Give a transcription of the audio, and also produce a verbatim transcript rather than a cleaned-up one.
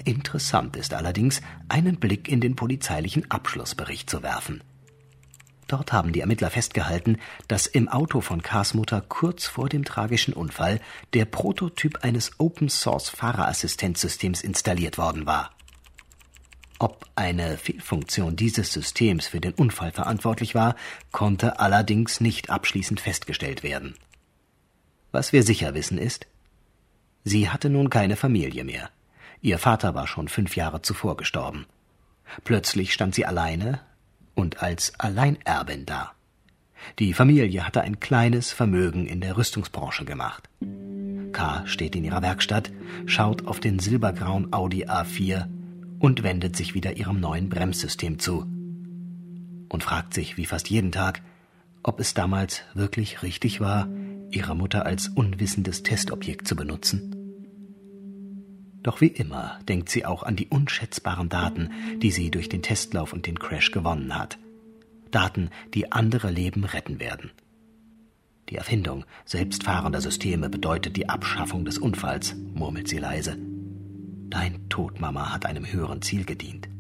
Interessant ist allerdings, einen Blick in den polizeilichen Abschlussbericht zu werfen. Dort haben die Ermittler festgehalten, dass im Auto von Kars Mutter kurz vor dem tragischen Unfall der Prototyp eines Open-Source-Fahrerassistenzsystems installiert worden war. Ob eine Fehlfunktion dieses Systems für den Unfall verantwortlich war, konnte allerdings nicht abschließend festgestellt werden. Was wir sicher wissen ist, sie hatte nun keine Familie mehr. Ihr Vater war schon fünf Jahre zuvor gestorben. Plötzlich stand sie alleine und als Alleinerbin da. Die Familie hatte ein kleines Vermögen in der Rüstungsbranche gemacht. K. steht in ihrer Werkstatt, schaut auf den silbergrauen Audi A vier und wendet sich wieder ihrem neuen Bremssystem zu und fragt sich, wie fast jeden Tag, ob es damals wirklich richtig war, ihre Mutter als unwissendes Testobjekt zu benutzen. Doch wie immer denkt sie auch an die unschätzbaren Daten, die sie durch den Testlauf und den Crash gewonnen hat. Daten, die andere Leben retten werden. Die Erfindung selbstfahrender Systeme bedeutet die Abschaffung des Unfalls, murmelt sie leise. Dein Tod, Mama, hat einem höheren Ziel gedient.